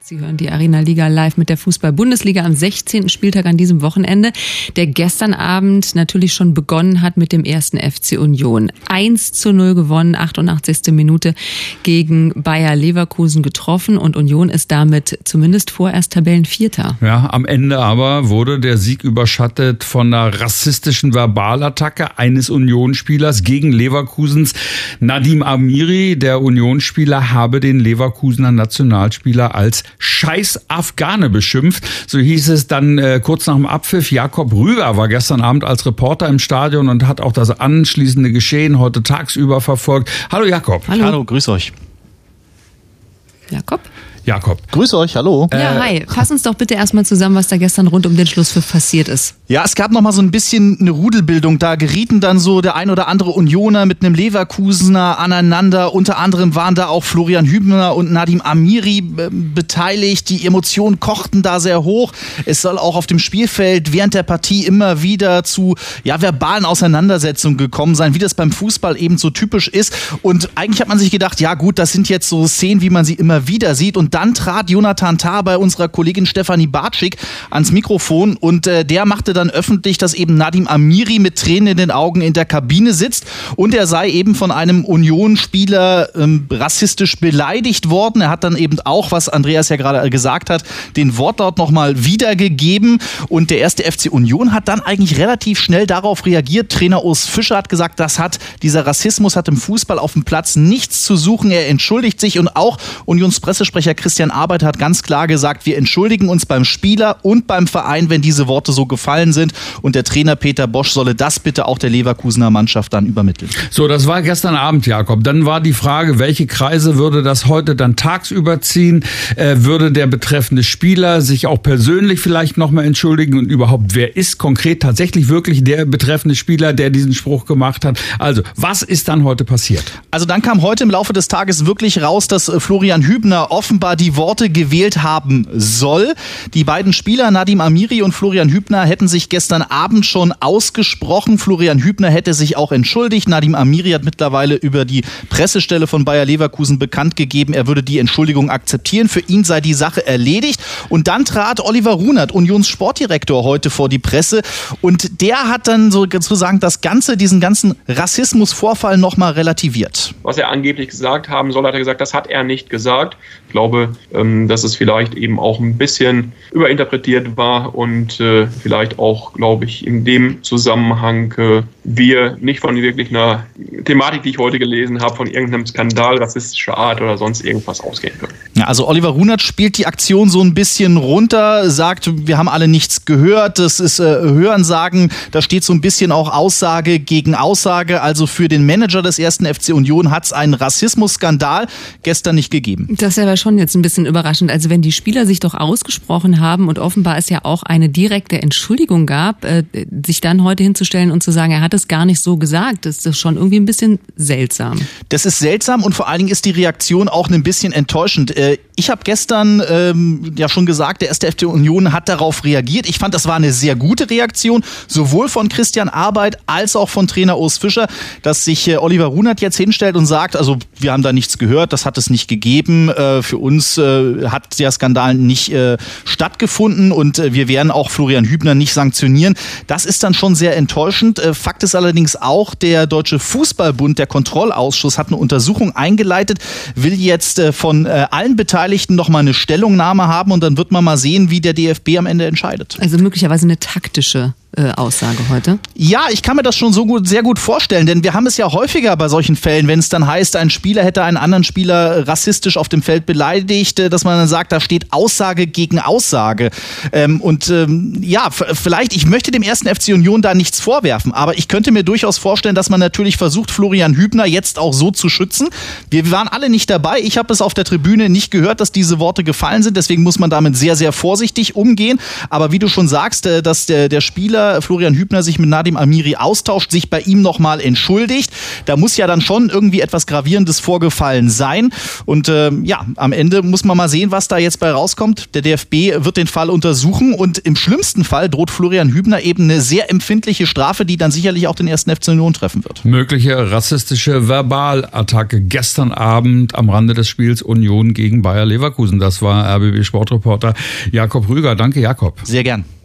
Sie hören die Arena Liga live mit der Fußball-Bundesliga am 16. Spieltag an diesem Wochenende, der gestern Abend natürlich schon begonnen hat mit dem 1. FC Union. 1:0 gewonnen, 88. Minute gegen Bayer Leverkusen getroffen und Union ist damit zumindest vorerst Tabellenvierter. Ja, am Ende aber wurde der Sieg überschattet von einer rassistischen Verbalattacke eines Unionsspielers gegen Leverkusens Nadim Amiri. Der Unionsspieler habe den Leverkusener Nationalspieler als Scheiß Afghane beschimpft. So hieß es dann kurz nach dem Abpfiff. Jakob Rüger war gestern Abend als Reporter im Stadion und hat auch das anschließende Geschehen heute tagsüber verfolgt. Hallo Jakob. Hallo, grüß euch. Jakob. Grüß euch, hallo. Ja, hi. Fass uns doch bitte erstmal zusammen, was da gestern rund um den Schlusspfiff passiert ist. Ja, es gab noch mal so ein bisschen eine Rudelbildung. Da gerieten dann so der ein oder andere Unioner mit einem Leverkusener aneinander. Unter anderem waren da auch Florian Hübner und Nadim Amiri beteiligt. Die Emotionen kochten da sehr hoch. Es soll auch auf dem Spielfeld während der Partie immer wieder zu verbalen Auseinandersetzungen gekommen sein, wie das beim Fußball eben so typisch ist. Und eigentlich hat man sich gedacht, ja gut, das sind jetzt so Szenen, wie man sie immer wieder sieht. Und dann trat Jonathan Tah bei unserer Kollegin Stefanie Bartschik ans Mikrofon und der machte dann öffentlich, dass eben Nadim Amiri mit Tränen in den Augen in der Kabine sitzt und er sei eben von einem Union-Spieler rassistisch beleidigt worden. Er hat dann eben auch, was Andreas ja gerade gesagt hat, den Wortlaut nochmal wiedergegeben und der 1. FC Union hat dann eigentlich relativ schnell darauf reagiert. Trainer Urs Fischer hat gesagt, dieser Rassismus hat im Fußball auf dem Platz nichts zu suchen. Er entschuldigt sich und auch Unionspressesprecher Christian Arbeit hat ganz klar gesagt, wir entschuldigen uns beim Spieler und beim Verein, wenn diese Worte so gefallen sind. Und der Trainer Peter Bosch solle das bitte auch der Leverkusener Mannschaft dann übermitteln. So, das war gestern Abend, Jakob. Dann war die Frage, welche Kreise würde das heute dann tagsüber ziehen? Würde der betreffende Spieler sich auch persönlich vielleicht nochmal entschuldigen? Und überhaupt, wer ist konkret tatsächlich wirklich der betreffende Spieler, der diesen Spruch gemacht hat? Also, was ist dann heute passiert? Also dann kam heute im Laufe des Tages wirklich raus, dass Florian Hübner offenbar die Worte gewählt haben soll. Die beiden Spieler, Nadim Amiri und Florian Hübner, hätten sich gestern Abend schon ausgesprochen. Florian Hübner hätte sich auch entschuldigt. Nadim Amiri hat mittlerweile über die Pressestelle von Bayer Leverkusen bekannt gegeben, er würde die Entschuldigung akzeptieren. Für ihn sei die Sache erledigt. Und dann trat Oliver Runert, Unions Sportdirektor, heute vor die Presse. Und der hat dann sozusagen diesen ganzen Rassismusvorfall nochmal relativiert. Was er angeblich gesagt haben soll, hat er gesagt, das hat er nicht gesagt. Ich glaube, dass es vielleicht eben auch ein bisschen überinterpretiert war und vielleicht auch, glaube ich, in dem Zusammenhang wir nicht von wirklich einer Thematik, die ich heute gelesen habe, von irgendeinem Skandal rassistischer Art oder sonst irgendwas ausgehen können. Ja, also Oliver Runert spielt die Aktion so ein bisschen runter, sagt, wir haben alle nichts gehört, das ist Hörensagen, da steht so ein bisschen auch Aussage gegen Aussage, also für den Manager des 1. FC Union hat es einen Rassismusskandal gestern nicht gegeben. Das ist aber schon jetzt ein bisschen überraschend, also wenn die Spieler sich doch ausgesprochen haben und offenbar es ja auch eine direkte Entschuldigung gab, sich dann heute hinzustellen und zu sagen, er hat es gar nicht so gesagt, das ist schon irgendwie ein bisschen seltsam. Das ist seltsam und vor allen Dingen ist die Reaktion auch ein bisschen enttäuschend. Ich habe gestern schon gesagt, der 1. FC Union hat darauf reagiert. Ich fand, das war eine sehr gute Reaktion, sowohl von Christian Arbeit als auch von Trainer Urs Fischer, dass sich Oliver Runert jetzt hinstellt und sagt, also wir haben da nichts gehört, das hat es nicht gegeben. Für uns hat der Skandal nicht stattgefunden und wir werden auch Florian Hübner nicht sanktionieren. Das ist dann schon sehr enttäuschend. Fakt ist allerdings auch, der Deutsche Fußballbund, der Kontrollausschuss, hat eine Untersuchung eingeleitet, will jetzt von allen Beteiligten noch mal eine Stellungnahme haben und dann wird man mal sehen, wie der DFB am Ende entscheidet. Also möglicherweise eine taktische Aussage heute? Ja, ich kann mir das schon sehr gut vorstellen, denn wir haben es ja häufiger bei solchen Fällen, wenn es dann heißt, ein Spieler hätte einen anderen Spieler rassistisch auf dem Feld beleidigt, dass man dann sagt, da steht Aussage gegen Aussage. Vielleicht, ich möchte dem 1. FC Union da nichts vorwerfen, aber ich könnte mir durchaus vorstellen, dass man natürlich versucht, Florian Hübner jetzt auch so zu schützen. Wir waren alle nicht dabei, ich habe es auf der Tribüne nicht gehört, dass diese Worte gefallen sind, deswegen muss man damit sehr, sehr vorsichtig umgehen, aber wie du schon sagst, dass der Spieler später Florian Hübner sich mit Nadim Amiri austauscht, sich bei ihm nochmal entschuldigt. Da muss ja dann schon irgendwie etwas Gravierendes vorgefallen sein. Und am Ende muss man mal sehen, was da jetzt bei rauskommt. Der DFB wird den Fall untersuchen und im schlimmsten Fall droht Florian Hübner eben eine sehr empfindliche Strafe, die dann sicherlich auch den 1. FC Union treffen wird. Mögliche rassistische Verbalattacke gestern Abend am Rande des Spiels Union gegen Bayer Leverkusen. Das war RBB Sportreporter Jakob Rüger. Danke, Jakob. Sehr gern.